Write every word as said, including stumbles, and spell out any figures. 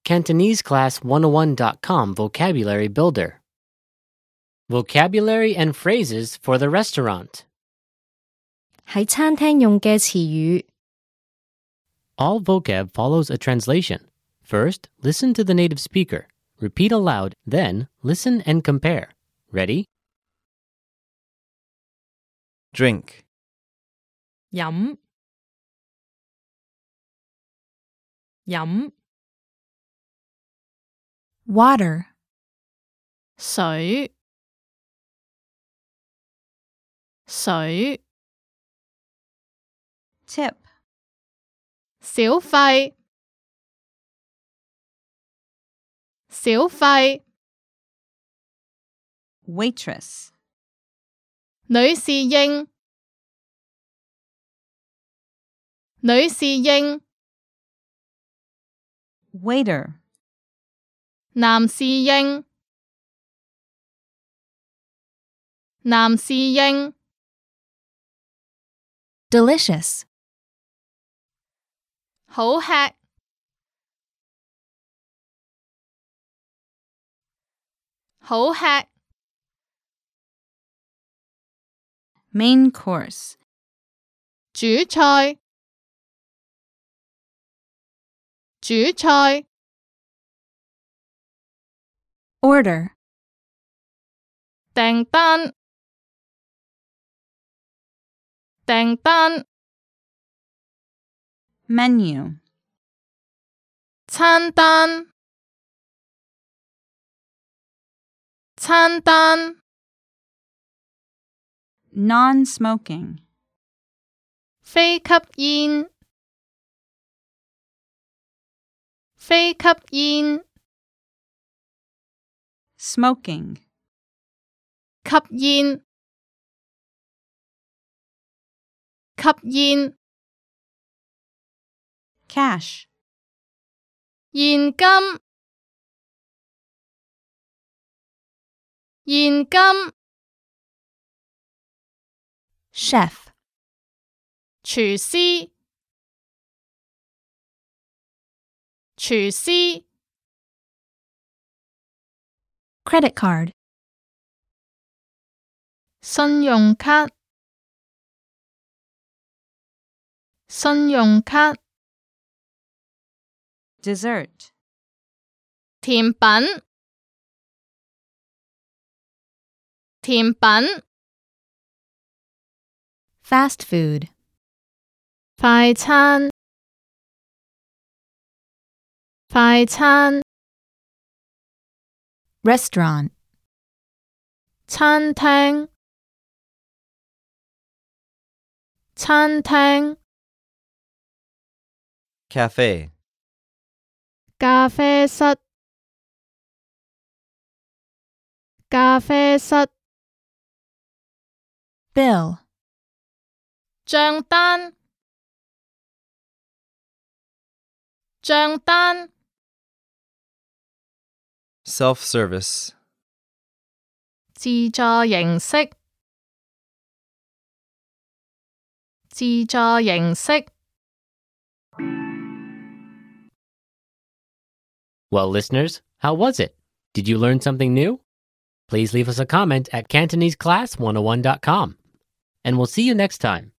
Cantonese Class one oh one dot com Vocabulary Builder. Vocabulary and phrases for the restaurant. 喺餐廳用嘅詞語。 All vocab follows a translation. First, listen to the native speaker. Repeat aloud, then listen and compare. Ready? Drink, 飲飲 Water, 水水 Tip, 小費小費 waitress, 女侍應女侍應 waiter, 男侍應男侍應 delicious, 好吃好吃 main course, 主菜主菜 order, 訂單訂單 menu, 餐單餐單 non-smoking, 非吸煙非吸煙 smoking, 吸煙吸煙 cash, 現金現金 chef, 廚師廚師 credit card, 信用卡信用卡 dessert, 甜品甜品 fast food, 快餐快餐 restaurant, 餐廳餐廳 cafe, 咖啡室咖啡室 bill, 帳單帳單 self-service, 自助形式自助形式 Well, listeners, how was it? Did you learn something new? Please leave us a comment at Cantonese Class one oh one dot com. And we'll see you next time.